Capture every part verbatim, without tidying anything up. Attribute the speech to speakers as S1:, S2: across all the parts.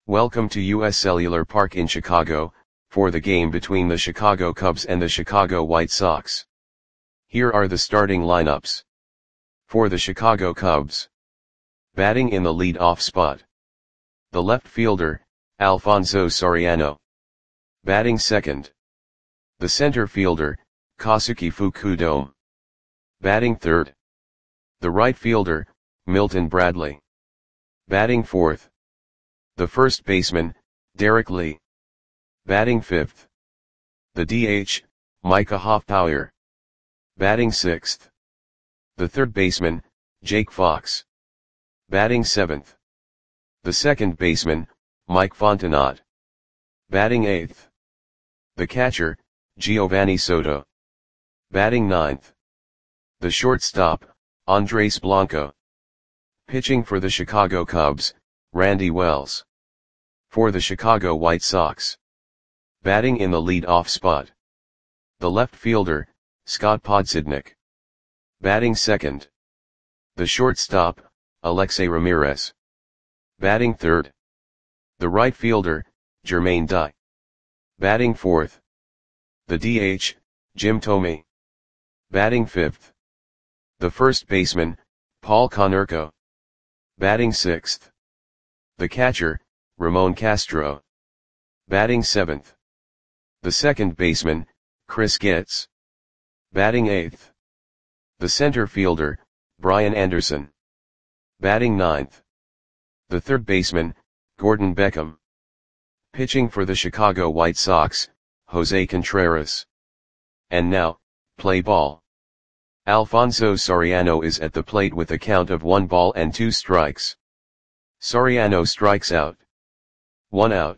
S1: Welcome to U S Cellular Park in Chicago, for the game between the Chicago Cubs and the Chicago White Sox. Here are the starting lineups. For the Chicago Cubs. Batting in the lead-off spot. The left fielder, Alfonso Soriano. Batting second. The center fielder, Kazuki Fukudome. Batting third. The right fielder, Milton Bradley. Batting fourth. The first baseman, Derek Lee. Batting fifth. The D H, Micah Hoffpauir. Batting sixth. The third baseman, Jake Fox. Batting seventh. The second baseman, Mike Fontenot. Batting eighth. The catcher, Giovanni Soto. Batting ninth. The shortstop, Andres Blanco. Pitching for the Chicago Cubs, Randy Wells. For the Chicago White Sox. Batting in the lead-off spot. The left fielder, Scott Podsednik. Batting second. The shortstop, Alexei Ramirez. Batting third. The right fielder, Jermaine Dye. Batting fourth. The D H, Jim Thome. Batting fifth. The first baseman, Paul Konerko. Batting sixth. The catcher, Ramon Castro. Batting seventh. The second baseman, Chris Getz. Batting eighth. The center fielder, Brian Anderson. Batting ninth. The third baseman, Gordon Beckham. Pitching for the Chicago White Sox, Jose Contreras. And now, play ball. Alfonso Soriano is at the plate with a count of one ball and two strikes. Soriano strikes out. One out.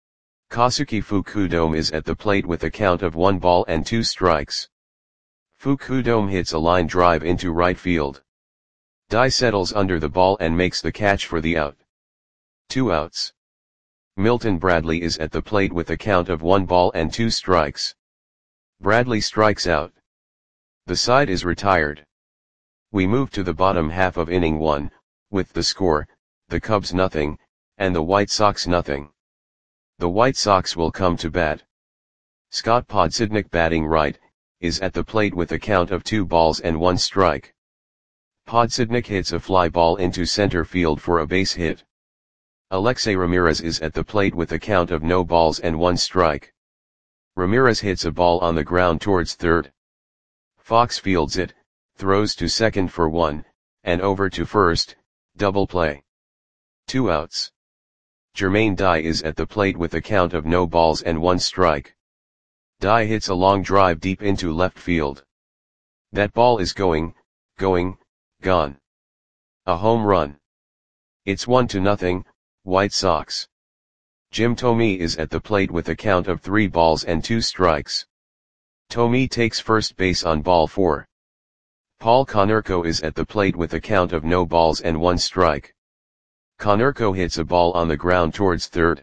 S1: Kazuki Fukudome is at the plate with a count of one ball and two strikes. Fukudome hits a line drive into right field. Dye settles under the ball and makes the catch for the out. Two outs. Milton Bradley is at the plate with a count of one ball and two strikes. Bradley strikes out. The side is retired. We move to the bottom half of inning one, with the score, the Cubs nothing, and the White Sox nothing. The White Sox will come to bat. Scott Podsednik, batting right, is at the plate with a count of two balls and one strike. Podsednik hits a fly ball into center field for a base hit. Alexei Ramirez is at the plate with a count of no balls and one strike. Ramirez hits a ball on the ground towards third. Fox fields it, throws to second for one, and over to first, double play. Two outs. Jermaine Dye is at the plate with a count of no balls and one strike. Dye hits a long drive deep into left field. That ball is going, going, gone. A home run. It's one to nothing, White Sox. Jim Thome is at the plate with a count of three balls and two strikes. Thome takes first base on ball four. Paul Konerko is at the plate with a count of no balls and one strike. Konerko hits a ball on the ground towards third.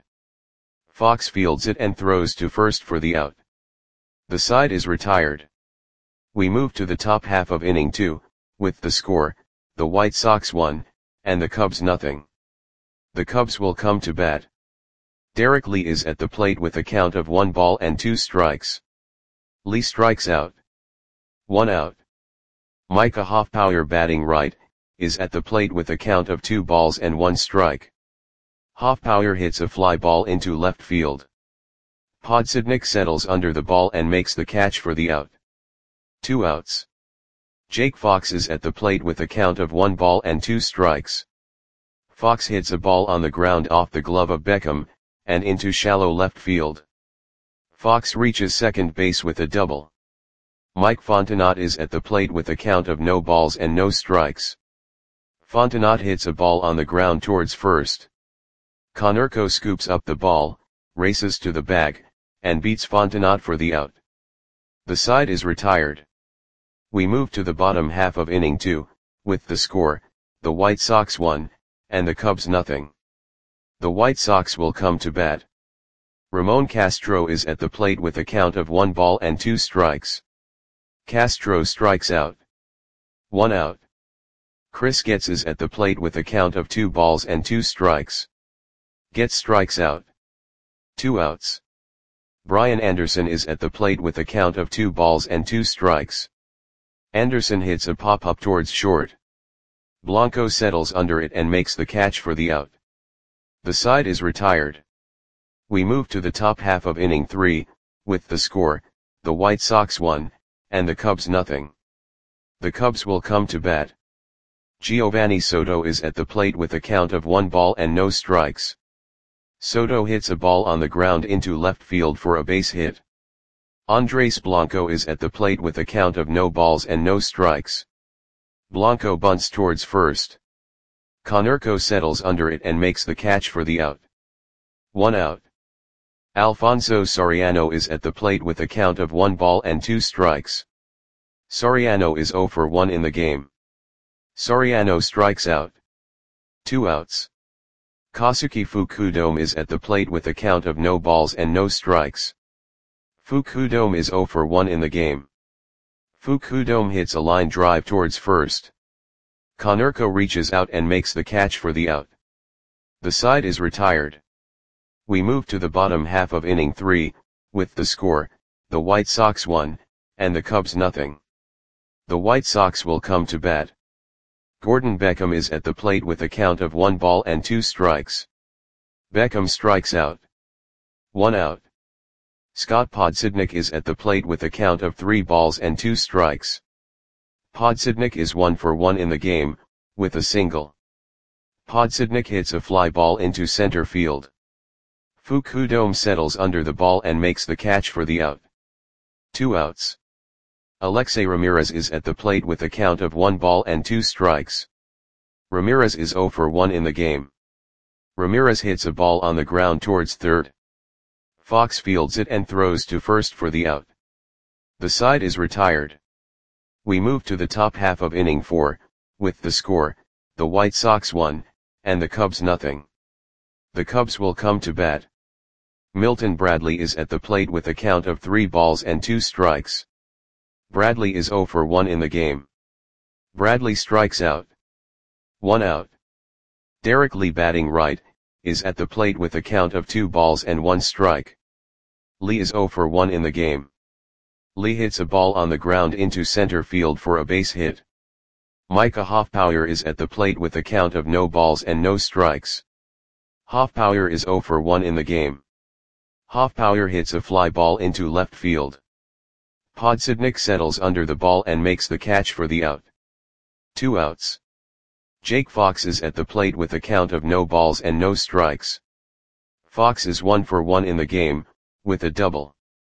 S1: Fox fields it and throws to first for the out. The side is retired. We move to the top half of inning two, with the score, the White Sox one, and the Cubs nothing. The Cubs will come to bat. Derek Lee is at the plate with a count of one ball and two strikes. Lee strikes out. One out. Micah Hoffpauir, batting right, is at the plate with a count of two balls and one strike. Hoffpauir hits a fly ball into left field. Podsednik settles under the ball and makes the catch for the out. Two outs. Jake Fox is at the plate with a count of one ball and two strikes. Fox hits a ball on the ground off the glove of Beckham, and into shallow left field. Fox reaches second base with a double. Mike Fontenot is at the plate with a count of no balls and no strikes. Fontenot hits a ball on the ground towards first. Konerko scoops up the ball, races to the bag, and beats Fontenot for the out. The side is retired. We move to the bottom half of inning two, with the score, the White Sox one, and the Cubs nothing. The White Sox will come to bat. Ramon Castro is at the plate with a count of one ball and two strikes. Castro strikes out. One out. Chris Getz is at the plate with a count of two balls and two strikes. Gets strikes out. Two outs. Brian Anderson is at the plate with a count of two balls and two strikes. Anderson hits a pop-up towards short. Blanco settles under it and makes the catch for the out. The side is retired. We move to the top half of inning three, with the score, the White Sox one, and the Cubs nothing. The Cubs will come to bat. Giovanni Soto is at the plate with a count of one ball and no strikes. Soto hits a ball on the ground into left field for a base hit. Andres Blanco is at the plate with a count of no balls and no strikes. Blanco bunts towards first. Konerko settles under it and makes the catch for the out. One out. Alfonso Soriano is at the plate with a count of one ball and two strikes. Soriano is zero for one in the game. Soriano strikes out. Two outs. Kazuki Fukudome is at the plate with a count of no balls and no strikes. Fukudome is zero for one in the game. Fukudome hits a line drive towards first. Konerko reaches out and makes the catch for the out. The side is retired. We move to the bottom half of inning three, with the score, the White Sox one, and the Cubs nothing. The White Sox will come to bat. Gordon Beckham is at the plate with a count of one ball and two strikes. Beckham strikes out. One out. Scott Podsednik is at the plate with a count of three balls and two strikes. Podsednik is one for one in the game, with a single. Podsednik hits a fly ball into center field. Fukudome settles under the ball and makes the catch for the out. Two outs. Alexei Ramirez is at the plate with a count of one ball and two strikes. Ramirez is zero for one in the game. Ramirez hits a ball on the ground towards third. Fox fields it and throws to first for the out. The side is retired. We move to the top half of inning four, with the score, the White Sox one, and the Cubs nothing. The Cubs will come to bat. Milton Bradley is at the plate with a count of three balls and two strikes. Bradley is zero for one in the game. Bradley strikes out. One out. Derek Lee, batting right, is at the plate with a count of two balls and one strike. Lee is zero for one in the game. Lee hits a ball on the ground into center field for a base hit. Micah Hoffpauir is at the plate with a count of no balls and no strikes. Hoffpauir is zero for one in the game. Hoffpauir hits a fly ball into left field. Podsednik settles under the ball and makes the catch for the out. Two outs. Jake Fox is at the plate with a count of no balls and no strikes. Fox is one for one in the game, with a double.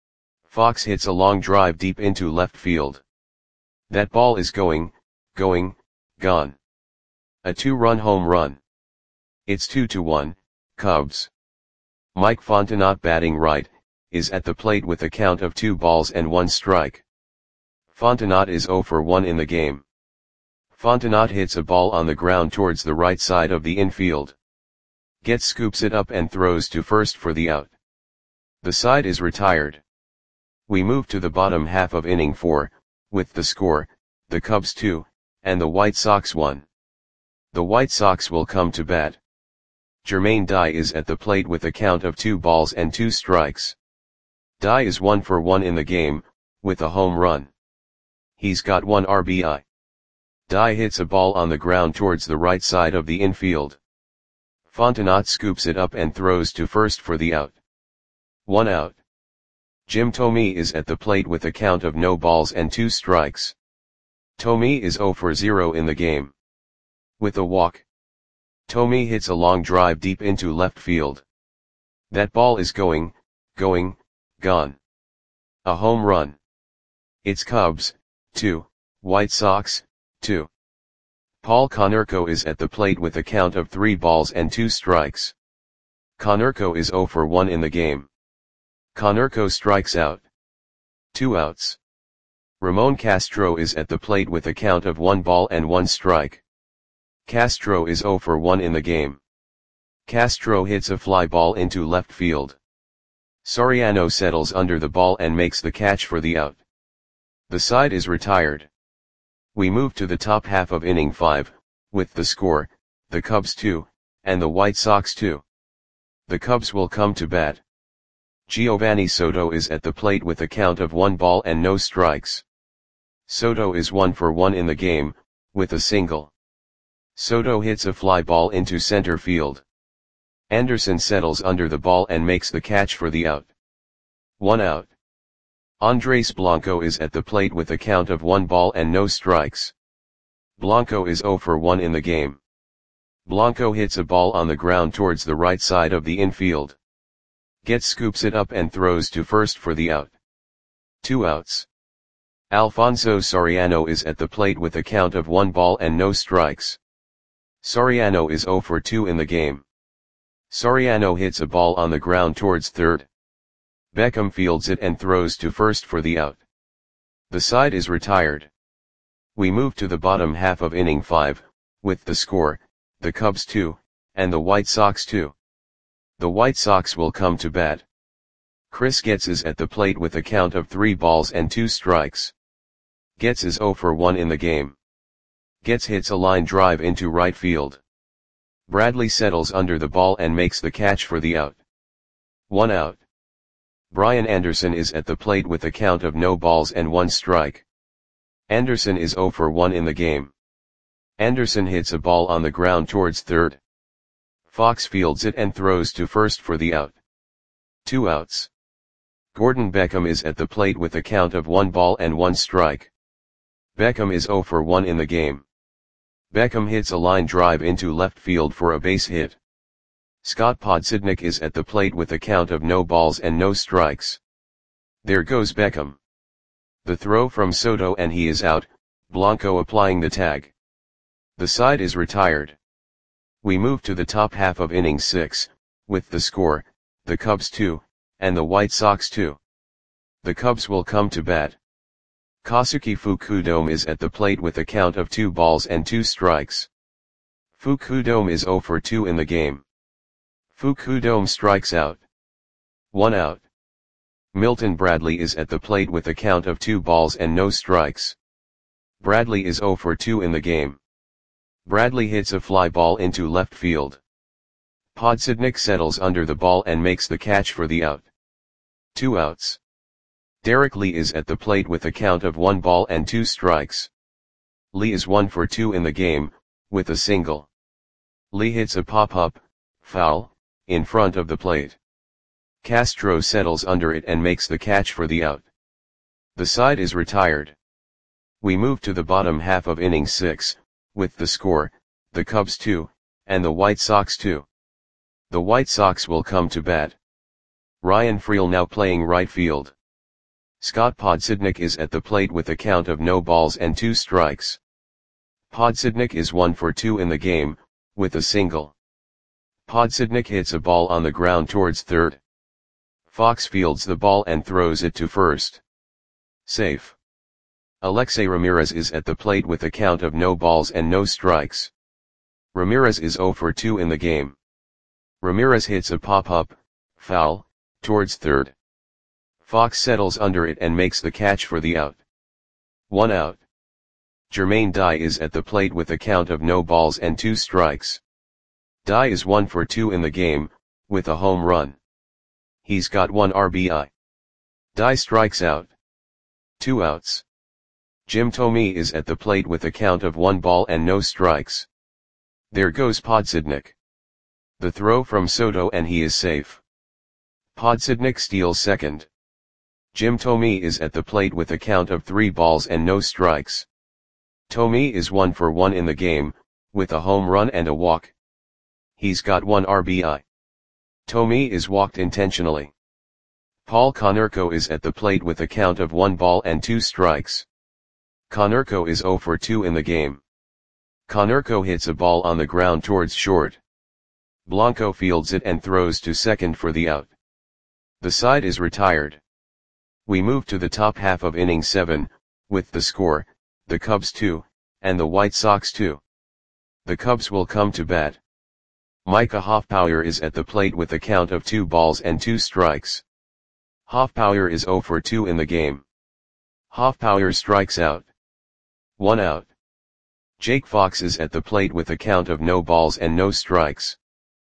S1: Fox hits a long drive deep into left field. That ball is going, going, gone. A two-run home run. It's two to one, Cubs. Mike Fontenot, batting right, is at the plate with a count of two balls and one strike. Fontenot is zero for one in the game. Fontenot hits a ball on the ground towards the right side of the infield. Getz scoops it up and throws to first for the out. The side is retired. We move to the bottom half of inning four, with the score, the Cubs two, and the White Sox one. The White Sox will come to bat. Jermaine Dye is at the plate with a count of two balls and two strikes. Dye is one for one in the game, with a home run. He's got one R B I. Dye hits a ball on the ground towards the right side of the infield. Fontenot scoops it up and throws to first for the out. One out. Jim Thome is at the plate with a count of no balls and two strikes. Thome is zero for zero in the game. With a walk. Thome hits a long drive deep into left field. That ball is going, going, gone. A home run. It's Cubs, two, White Sox, two. Paul Konerko is at the plate with a count of three balls and two strikes. Konerko is zero for one in the game. Konerko strikes out. Two outs. Ramon Castro is at the plate with a count of one ball and one strike. Castro is zero for one in the game. Castro hits a fly ball into left field. Soriano settles under the ball and makes the catch for the out. The side is retired. We move to the top half of inning five, with the score, the Cubs two, and the White Sox two. The Cubs will come to bat. Giovanni Soto is at the plate with a count of one ball and no strikes. Soto is one for one in the game, with a single. Soto hits a fly ball into center field. Anderson settles under the ball and makes the catch for the out. One out. Andres Blanco is at the plate with a count of one ball and no strikes. Blanco is zero for one in the game. Blanco hits a ball on the ground towards the right side of the infield. Getz scoops it up and throws to first for the out. Two outs. Alfonso Soriano is at the plate with a count of one ball and no strikes. Soriano is zero for two in the game. Soriano hits a ball on the ground towards third. Beckham fields it and throws to first for the out. The side is retired. We move to the bottom half of inning five, with the score, the Cubs two, and the White Sox two. The White Sox will come to bat. Chris Getz is at the plate with a count of three balls and two strikes. Getz is zero for one in the game. Getz hits a line drive into right field. Bradley settles under the ball and makes the catch for the out. One out. Brian Anderson is at the plate with a count of no balls and one strike. Anderson is zero for one in the game. Anderson hits a ball on the ground towards third. Fox fields it and throws to first for the out. Two outs. Gordon Beckham is at the plate with a count of one ball and one strike. Beckham is zero for one in the game. Beckham hits a line drive into left field for a base hit. Scott Podsednik is at the plate with a count of no balls and no strikes. There goes Beckham. The throw from Soto and he is out, Blanco applying the tag. The side is retired. We move to the top half of inning six, with the score, the Cubs two, and the White Sox two. The Cubs will come to bat. Kosuke Fukudome is at the plate with a count of two balls and two strikes. Fukudome is zero for two in the game. Fukudome strikes out. One out. Milton Bradley is at the plate with a count of two balls and no strikes. Bradley is zero for two in the game. Bradley hits a fly ball into left field. Podsednik settles under the ball and makes the catch for the out. Two outs. Derek Lee is at the plate with a count of one ball and two strikes. Lee is one for two in the game, with a single. Lee hits a pop-up, foul, in front of the plate. Castro settles under it and makes the catch for the out. The side is retired. We move to the bottom half of inning six, with the score, the Cubs two, and the White Sox two. The White Sox will come to bat. Ryan Freel now playing right field. Scott Podsednik is at the plate with a count of no balls and two strikes. Podsednik is one for two in the game, with a single. Podsednik hits a ball on the ground towards third. Fox fields the ball and throws it to first. Safe. Alexei Ramirez is at the plate with a count of no balls and no strikes. Ramirez is zero for two in the game. Ramirez hits a pop-up, foul, towards third. Fox settles under it and makes the catch for the out. One out. Jermaine Dye is at the plate with a count of no balls and two strikes. Dye is one for two in the game, with a home run. He's got one R B I. Dye strikes out. Two outs. Jim Thome is at the plate with a count of one ball and no strikes. There goes Podsednik. The throw from Soto and he is safe. Podsednik steals second. Jim Thome is at the plate with a count of three balls and no strikes. Thome is one for one in the game, with a home run and a walk. He's got one R B I. Thome is walked intentionally. Paul Konerko is at the plate with a count of one ball and two strikes. Konerko is zero for two in the game. Konerko hits a ball on the ground towards short. Blanco fields it and throws to second for the out. The side is retired. We move to the top half of inning seven, with the score, the Cubs two, and the White Sox two. The Cubs will come to bat. Micah Hoffpauir is at the plate with a count of two balls and two strikes. Hoffpauir is zero for two in the game. Hoffpauir strikes out. One out. Jake Fox is at the plate with a count of no balls and no strikes.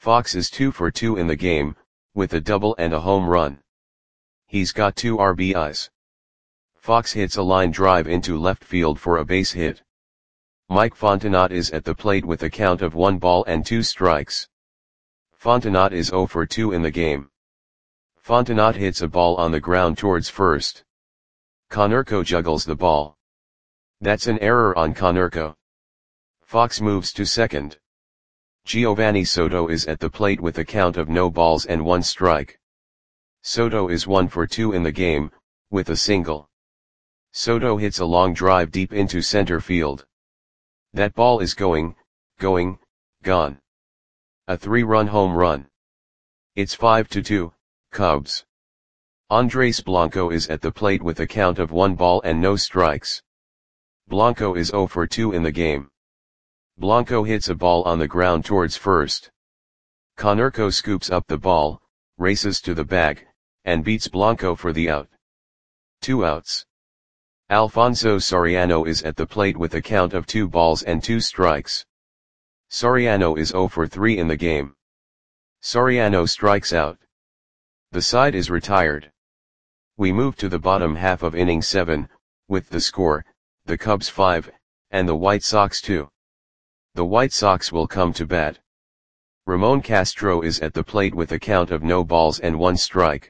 S1: Fox is two for two in the game, with a double and a home run. He's got two R B Is. Fox hits a line drive into left field for a base hit. Mike Fontenot is at the plate with a count of one ball and two strikes. Fontenot is zero for two in the game. Fontenot hits a ball on the ground towards first. Konerko juggles the ball. That's an error on Konerko. Fox moves to second. Giovanni Soto is at the plate with a count of no balls and one strike. Soto is one for two in the game, with a single. Soto hits a long drive deep into center field. That ball is going, going, gone. A three-run home run. It's five to two, Cubs. Andres Blanco is at the plate with a count of one ball and no strikes. Blanco is zero for two in the game. Blanco hits a ball on the ground towards first. Konerko scoops up the ball, races to the bag, and beats Blanco for the out. Two outs. Alfonso Soriano is at the plate with a count of two balls and two strikes. Soriano is zero for three in the game. Soriano strikes out. The side is retired. We move to the bottom half of inning seven, with the score, the Cubs five, and the White Sox two. The White Sox will come to bat. Ramon Castro is at the plate with a count of no balls and one strike.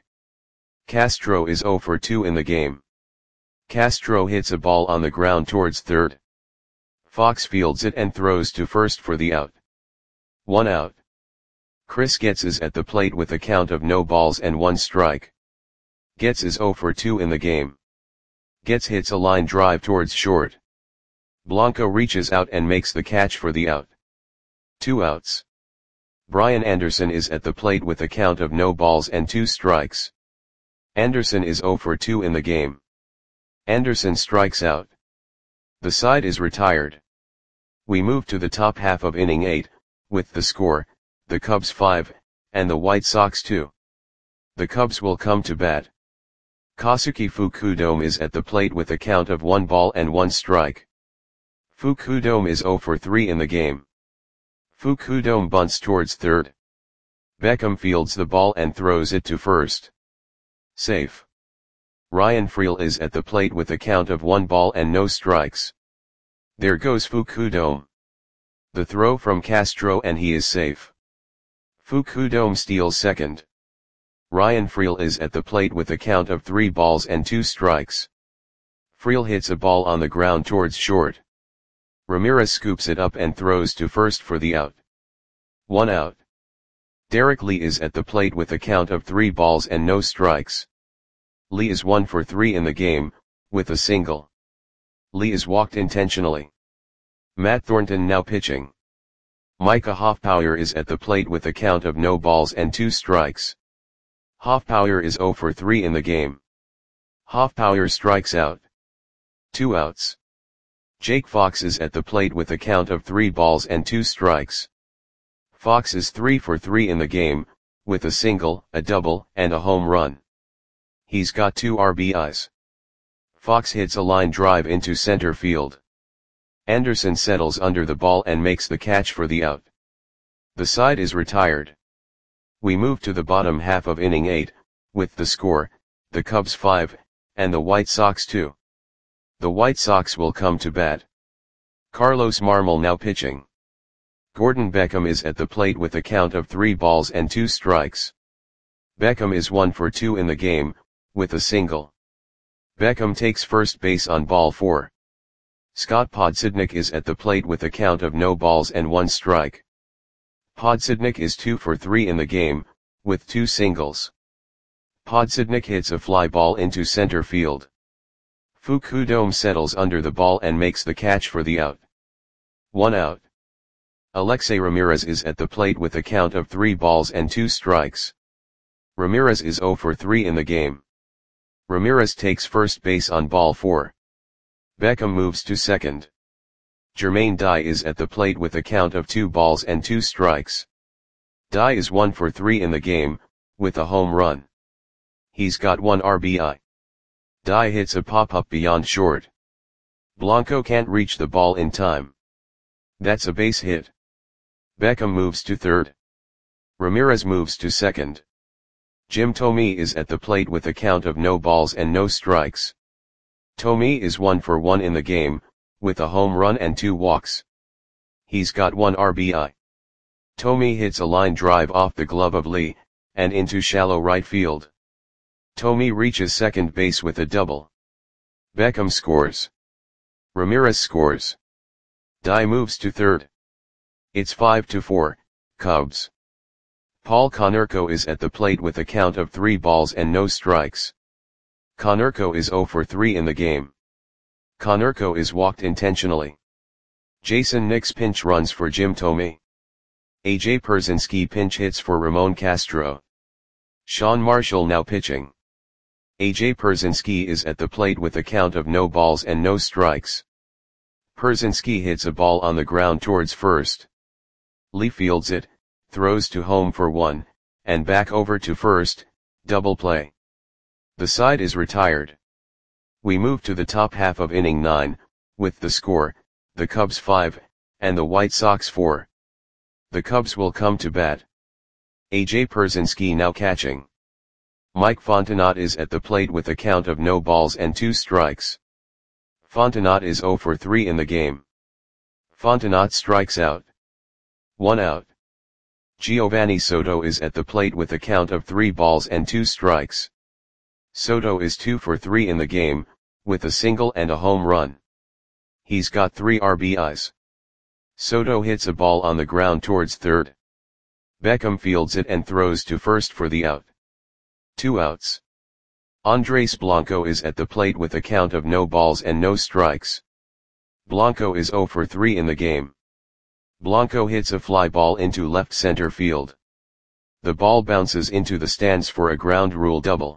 S1: Castro is zero for two in the game. Castro hits a ball on the ground towards third. Fox fields it and throws to first for the out. One out. Chris Getz is at the plate with a count of no balls and one strike. Getz is zero for two in the game. Getz hits a line drive towards short. Blanco reaches out and makes the catch for the out. Two outs. Brian Anderson is at the plate with a count of no balls and two strikes. Anderson is zero for two in the game. Anderson strikes out. The side is retired. We move to the top half of inning eight, with the score, the Cubs five, and the White Sox two. The Cubs will come to bat. Kosuke Fukudome is at the plate with a count of one ball and one strike. Fukudome is zero for three in the game. Fukudome bunts towards third. Beckham fields the ball and throws it to first. Safe. Ryan Freel is at the plate with a count of one ball and no strikes. There goes Fukudome. The throw from Castro and he is safe. Fukudome steals second. Ryan Freel is at the plate with a count of three balls and two strikes. Freel hits a ball on the ground towards short. Ramirez scoops it up and throws to first for the out. One out. Derek Lee is at the plate with a count of three balls and no strikes. Lee is one for three in the game, with a single. Lee is walked intentionally. Matt Thornton now pitching. Micah Hoffpauir is at the plate with a count of no balls and two strikes. Hoffpauir is zero for three in the game. Hoffpauir strikes out. Two outs. Jake Fox is at the plate with a count of three balls and two strikes. Fox is three for three in the game, with a single, a double, and a home run. He's got two R B Is. Fox hits a line drive into center field. Anderson settles under the ball and makes the catch for the out. The side is retired. We move to the bottom half of inning eight, with the score, the Cubs five, and the White Sox two. The White Sox will come to bat. Carlos Marmol now pitching. Gordon Beckham is at the plate with a count of three balls and two strikes. Beckham is one for two in the game, with a single. Beckham takes first base on ball four. Scott Podsednik is at the plate with a count of no balls and one strike. Podsednik is two for three in the game, with two singles. Podsednik hits a fly ball into center field. Fukudome settles under the ball and makes the catch for the out. One out. Alexei Ramirez is at the plate with a count of three balls and two strikes. Ramirez is zero for three in the game. Ramirez takes first base on ball four. Beckham moves to second. Jermaine Dye is at the plate with a count of two balls and two strikes. Dye is one for three in the game, with a home run. He's got one R B I. Dye hits a pop-up beyond short. Blanco can't reach the ball in time. That's a base hit. Beckham moves to third. Ramirez moves to second. Jim Thome is at the plate with a count of no balls and no strikes. Thome is one for one in the game, with a home run and two walks. He's got one R B I. Thome hits a line drive off the glove of Lee, and into shallow right field. Thome reaches second base with a double. Beckham scores. Ramirez scores. Dye moves to third. It's five to four, Cubs. Paul Konerko is at the plate with a count of three balls and no strikes. Konerko is zero for three in the game. Konerko is walked intentionally. Jason Nix pinch runs for Jim Thome. A J Pierzynski pinch hits for Ramon Castro. Sean Marshall now pitching. A J Pierzynski is at the plate with a count of no balls and no strikes. Pierzynski hits a ball on the ground towards first. Lee fields it, throws to home for one, and back over to first, double play. The side is retired. We move to the top half of inning nine, with the score, the Cubs five, and the White Sox four. The Cubs will come to bat. A J Pierzynski now catching. Mike Fontenot is at the plate with a count of no balls and two strikes. Fontenot is zero for three in the game. Fontenot strikes out. One out. Giovanni Soto is at the plate with a count of three balls and two strikes. Soto is two for three in the game, with a single and a home run. He's got three R B Is. Soto hits a ball on the ground towards third. Beckham fields it and throws to first for the out. Two outs. Andres Blanco is at the plate with a count of no balls and no strikes. Blanco is zero for three in the game. Blanco hits a fly ball into left center field. The ball bounces into the stands for a ground rule double.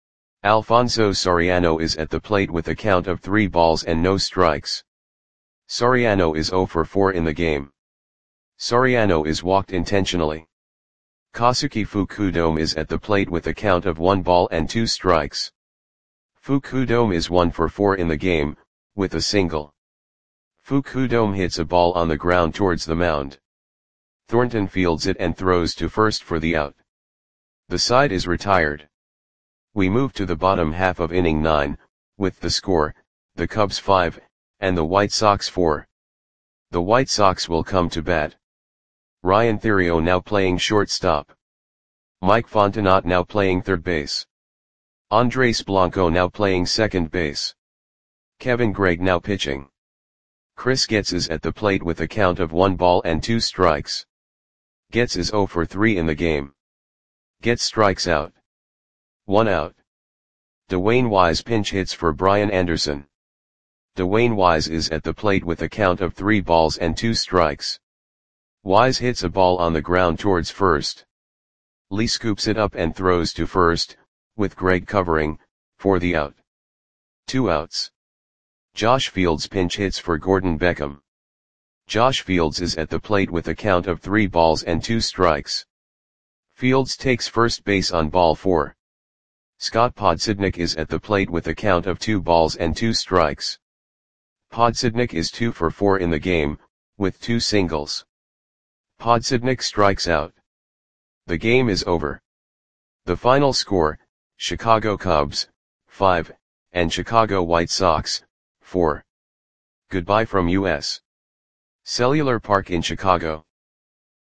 S1: Alfonso Soriano is at the plate with a count of three balls and no strikes. Soriano is zero for four in the game. Soriano is walked intentionally. Kazuki Fukudome is at the plate with a count of one ball and two strikes. Fukudome is one for four in the game, with a single. Fukudome hits a ball on the ground towards the mound. Thornton fields it and throws to first for the out. The side is retired. We move to the bottom half of inning nine, with the score, the Cubs five, and the White Sox four. The White Sox will come to bat. Ryan Theriot now playing shortstop. Mike Fontenot now playing third base. Andres Blanco now playing second base. Kevin Gregg now pitching. Chris Getz is at the plate with a count of one ball and two strikes. Getz is zero for three in the game. Getz strikes out. One out. Dwayne Wise pinch hits for Brian Anderson. Dwayne Wise is at the plate with a count of three balls and two strikes. Wise hits a ball on the ground towards first. Lee scoops it up and throws to first, with Gregg covering, for the out. Two outs. Josh Fields pinch hits for Gordon Beckham. Josh Fields is at the plate with a count of three balls and two strikes. Fields takes first base on ball four. Scott Podsednik is at the plate with a count of two balls and two strikes. Podsednik is two for four in the game, with two singles. Podsednik strikes out. The game is over. The final score, Chicago Cubs, five, and Chicago White Sox, four. Goodbye from U S Cellular Park in Chicago.